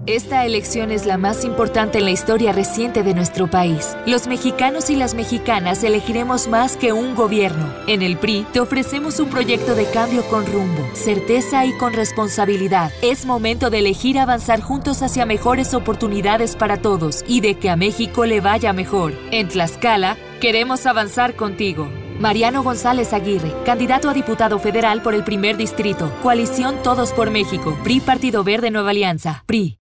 Esta elección es la más importante en la historia reciente de nuestro país. Los mexicanos y las mexicanas elegiremos más que un gobierno. En el PRI te ofrecemos un proyecto de cambio con rumbo, certeza y con responsabilidad. Es momento de elegir avanzar juntos hacia mejores oportunidades para todos y de que a México le vaya mejor. En Tlaxcala, queremos avanzar contigo. Mariano González Aguirre, candidato a diputado federal por el 1er distrito. Coalición Todos por México. PRI Partido Verde Nueva Alianza. PRI.